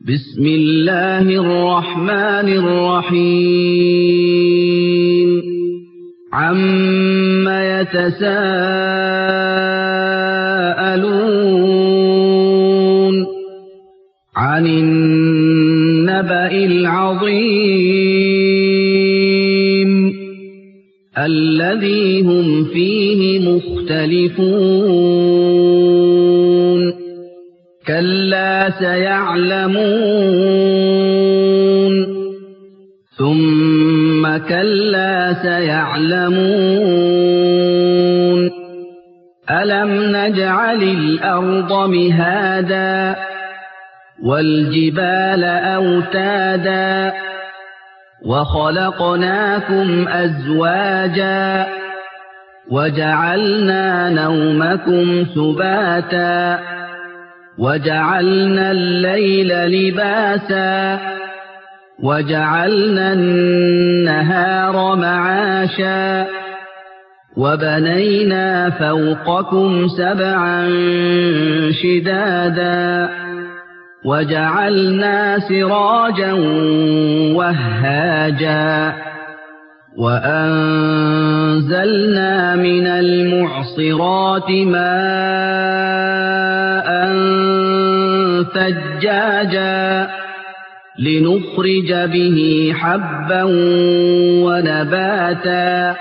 بسم الله الرحمن الرحيم عم يتساءلون عن النبأ العظيم الذي هم فيه مختلفون كلا سيعلمون ثم كلا سيعلمون ألم نجعل الأرض مهادا والجبال أوتادا وخلقناكم أزواجا وجعلنا نومكم سباتا وجعلنا الليل لباسا وجعلنا النهار معاشا وبنينا فوقكم سبعا شدادا وجعلنا سراجا وهاجا وأنزلنا من المعصرات ماء ثجاجا لنخرج به حبا ونباتا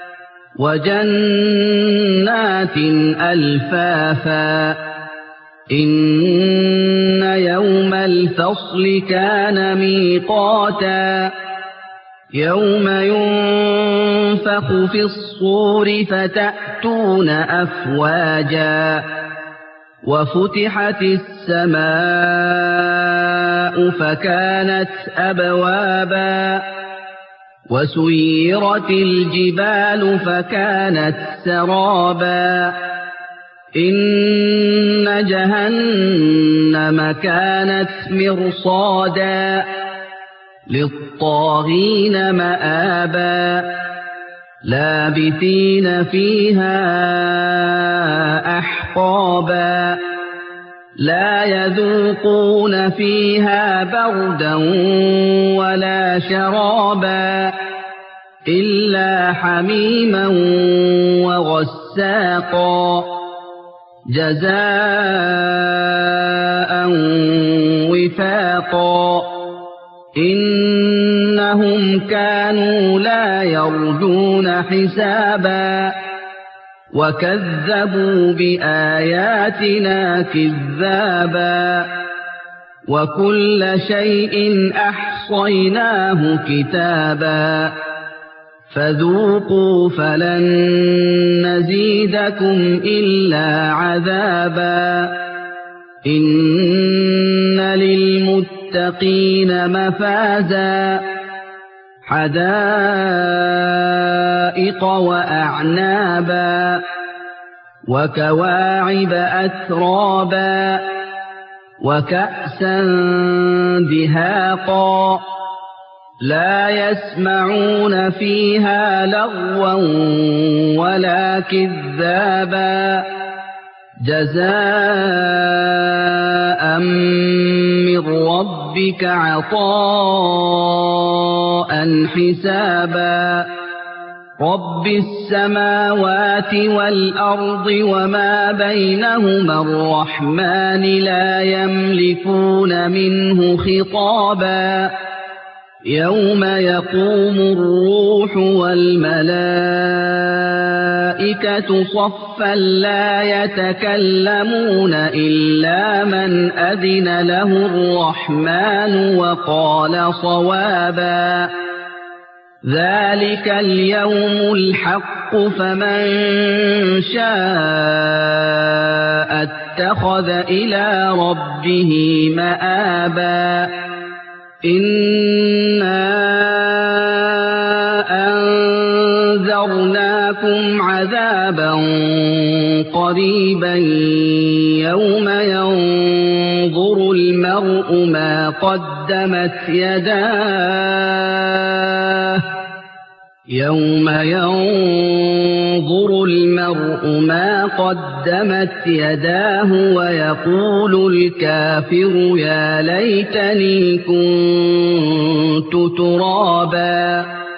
وجنات ألفافا إن يوم الفصل كان ميقاتا يوم ينفخ في الصور فتأتون أفواجا وفتحت السماء فكانت أبوابا وسيرت الجبال فكانت سرابا إن جهنم كانت مرصادا للطاغين مآبا لابثين فيها أحقابا لا يذوقون فيها بردا ولا شرابا إلا حميما وغساقا جزاء وفاقا إنهم كانوا لا يرجون حسابا وكذبوا بآياتنا كذابا وكل شيء أحصيناه كتابا فذوقوا فلن نزيدكم إلا عذابا إن للمتقين مفازا حدائق وأعنابا وكواعب أترابا وكأسا دهاقا لا يسمعون فيها لغوا ولا كذابا جزاء من ربك عطاء حسابا رب السماوات والأرض وما بينهما الرحمن لا يملكون منه خطابا يوم يقوم الروح والملائكة صفا لا يتكلمون إلا من أذن له الرحمن وقال صوابا ذلك اليوم الحق فمن شاء اتخذ إلى ربه مآبا إنا أنذرناكم عذابا قريبا يوم ينظر المرء ما قدمت يداه يوم ينظر المرء ما قدمت يداه ويقول الكافر يا ليتني كنت ترابا.